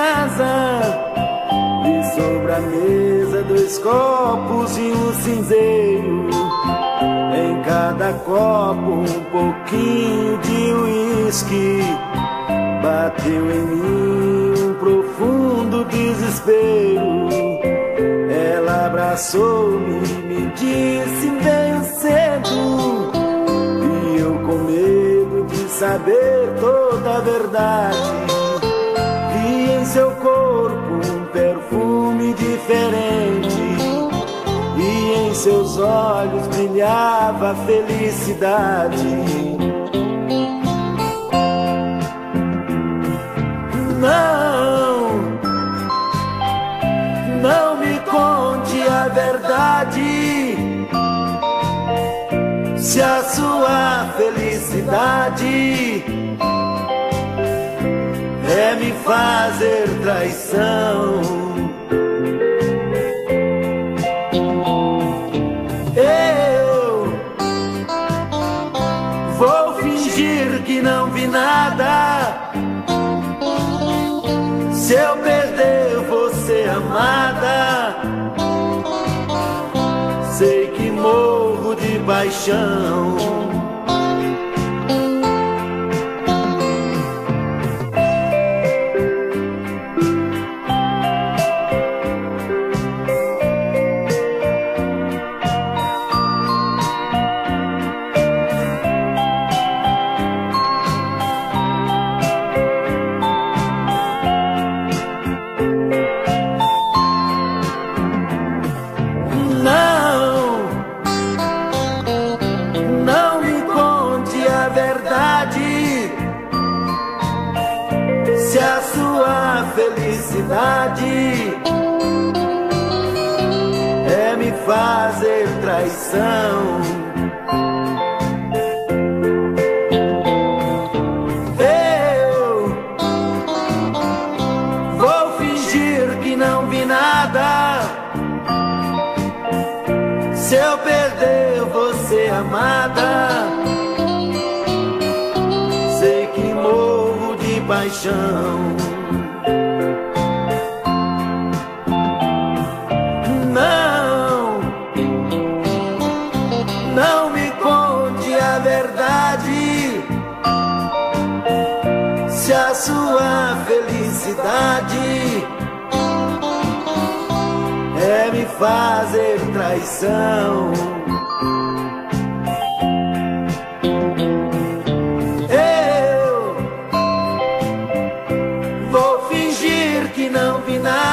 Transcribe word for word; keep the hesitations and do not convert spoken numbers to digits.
casa. Vi sobre a mesa dois copos e um cinzeiro. Em cada copo um pouquinho de uísque. Bateu em mim um profundo desespero. Ela abraçou-me e me disse: venha cedo. E eu, com medo de saber toda a verdade, vi em seu corpo um perfume diferente. E em seus olhos brilhava a felicidade. Não, não me conte a verdade. Se a sua felicidade é me fazer traição, eu vou fingir que não vi nada. Se eu perder você, amada, sei que morro de paixão. Se a sua felicidade é me fazer traição, eu vou fingir que não vi nada. Se eu perder você, amada, sei que morro de paixão. Não, não me conte a verdade. Se a sua felicidade é me fazer traição, não vi nada.